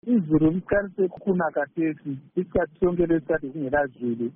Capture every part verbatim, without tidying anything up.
izulu liqalise kuna kathesi isikhathi sonke lesikhathi kungelazulu.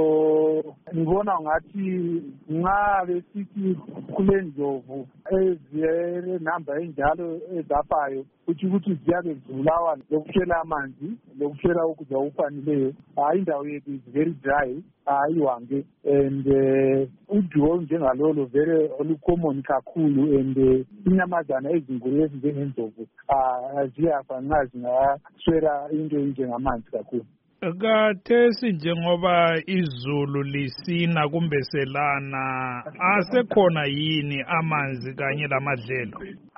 So ngibona ngathi nxa besithi kule ndlovu eziyele namba enjalo ezafayo kuthi ukuthi ziyabe zibulawa lokushela amanzi lokushela ukudla okufaneleyo. Hayi indawo yethu is very dry, ayiwange, and uduo njengalolo vele olucommon kakhulu, and inyamazana ezinkulu ezinjengendlovu ziyafa nxa zingaswela into enjengamanzi kakhulu. Kathesi njengoba izulu lisina kumbe selana, asekhona yini amanzi kanye lamadlelo?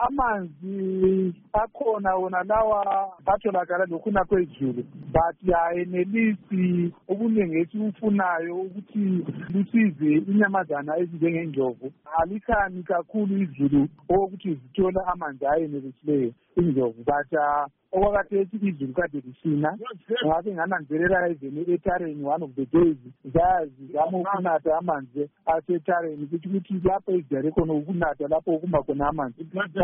Amanzi akhona wona lawa atholakala lokhuna kwezulu, but ayenelisi ubuningi esibufunayo ukuthi lusize inyamazana ezinjengendlovu. Alikhani kakhulu izulu okuthi zithola amanzi ayenelisileyo indlovu, but okwakathesi izulu kade lisina. Ngabe ngananzelela even etareni one of the days zazizama ukunatha amanzi asetareni kuthi ukuthi lapho ezijare khona ukunatha lapho okuma khona amanzi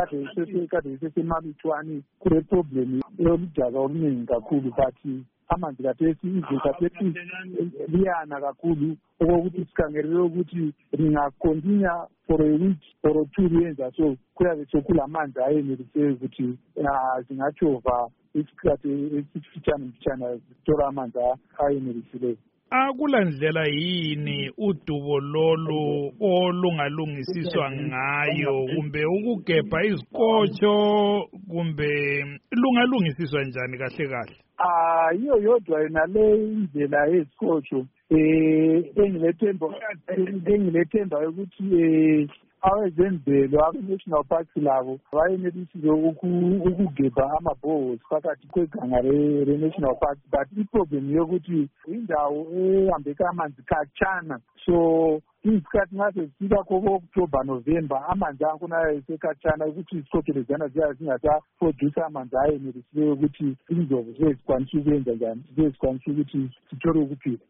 kade sesemalutshwane kule problem yoludaka oluningi kakhulu, but amanzi kathesi izulu kathesi liyana kakhulu okokuthi sikhangelele ukuthi lingakontinya for a week or two liyenza so kuyabe sekula amanzi ayenelise ukuthi zingachova isikhathi esifitshane mfitshane zithola amanzi ayenelisileyo. Akula ndlela yini udubo lolu olungalungisiswa ngayo, kumbe ukugebha izikotsho, kumbe lungalungisiswa njani kahle kahle? Ah, iyo yodwa yona le indlela yezikotsho eh engilethemba engilethemba ukuthi eh awezemvelo abe-national parks labo bayenelisile ukugebha amabhozi phakathi kweganga le-national park, but iproblem yokuthi indawo ehambeka amanzi khatshana, so isikhathi nxa sesifika ko-October November amanzi akhona esekhatshana ukuthi izikotsho leziyana ziyabe zingasaproduce amanzi ayenelisileyo ukuthi indlovu zibe zikwanisa ukwenza njani, zibe zikwanisa ukuthi zithole ukuphila.